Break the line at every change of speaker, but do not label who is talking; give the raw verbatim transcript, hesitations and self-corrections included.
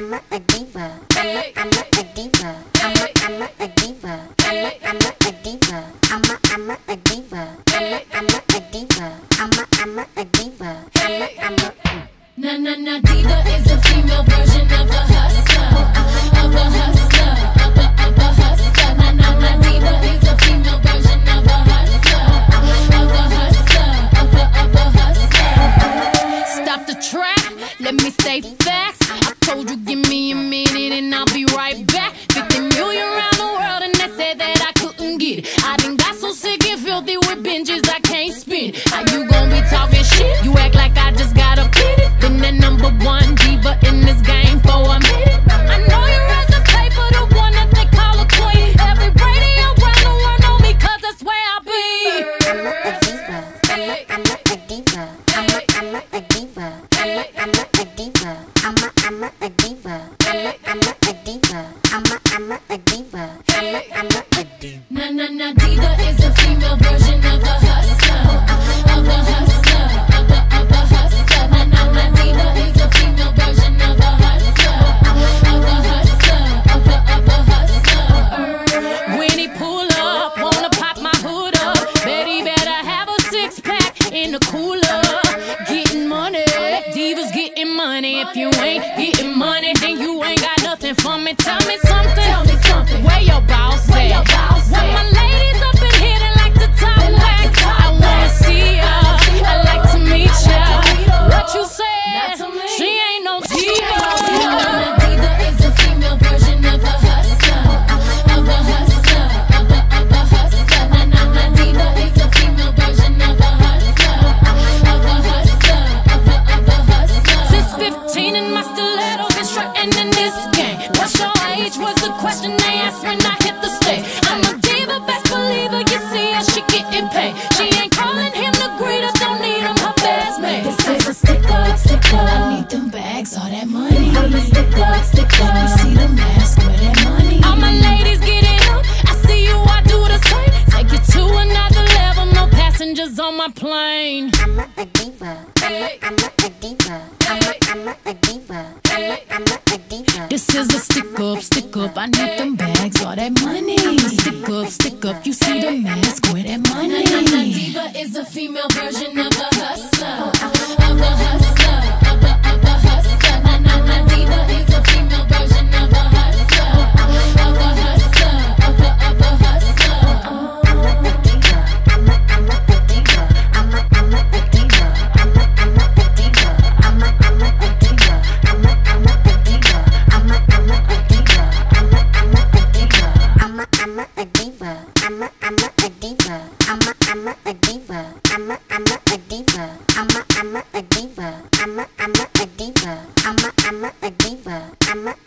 I'm a, a diva. I'm a, I'm a, a diva. I'm a, I'm a, a diva. I'm a, I'm a, a diva. I'm a, I'm a, a diva. I'm a, I'm a, a diva. I'm a, I'm a, a diva. I'm a, I'm a.
Na na na, diva is a female version of a hustler, of a hustler, of a of a hustler. Na na na, diva is a female version of a hustler, of a hustler, of a of a hustler. Stop the track, let me stay facts. I told you, give me a minute and I'll be right back. fifty million around the world and they said that I couldn't get it. I done got so sick and filthy with binges I can't spin. How you gon' be talking shit? You act like I just got a pity. Been the number one diva in this game for a minute. I know you read the paper, the one that they call a queen. Every radio around the world know me cause that's where I be.
I'm a, a diva. I'm a, I'm a, a diva. I'm a, I'm a, a diva. I'm a, I'm a, a diva. I'm a, I'm a, a diva. I'm a, I'm a, a diva. I'm a, I'm a, a diva. I'm a, I'm a, a diva.
Na na na, diva is a female version of a hustler, of a hustler, of a of a hustler. Na na na, diva is a female version of a hustler, of a hustler, of a of a hustler. When he pull up, wanna pop my hood up. Bet he better have a six pack in the cooler. Getting money, divas getting money. If you ain't getting money, then you ain't got nothing for me. Tell me something. Tell me something. Where your boss at? Where your boss at? When my ladies up in here, they like to talk back. I wanna see ya. I like to meet ya. What you said? She ain't no diva. Na diva is a female version of a hustler, of a hustler, of a of a hustler. Na na na, diva is a female version of a hustler, of a hustler, of a of a hustler. Since fifteen in my stilettos and strutting in this game. What's your age was the question they asked when I hit the stage. I'm a diva, best believer. You see her, she getting paid. She ain't calling him the greeter, don't need him, her best mate. This is a stick up, stick up. I need them bags, all that money. I'm a stick up, stick up. You see the mask, where that money. All my ladies get it up. I see you, I do the same. Take it to another level, no passengers on my plane.
I'm a, a diva. I'm a, I'm a, a diva. I'm a, I'm a, a diva. I'm a, I'm a, a diva.
This is a stick up, stick up. I need them bags, all that money. Stick up, stick up. You see the mask, where that money. Na na na, diva is a female version of a hustler, of a hustler, of a of a hustler. Na na na, diva is a female version of a hustler, of a hustler, of a of a hustler.
I'm a, a diva. I'm a, I'm a, a diva. I'm a, I'm a, a diva. I'm a, I'm a, a diva. I'm a, I'm a, a diva. I'm a, I'm a, a diva. I'm a, I'm a, a diva. I'm a, I'm a, a diva. I'm a, I'm a, a diva. I'm a, I'm a, a diva. I'm a, I'm a, a diva. I'm a, I'm a, a diva. I'm a, I'm a, a diva. I'm a, I'm a, a diva. I'm a, I'm a, a diva. I'm a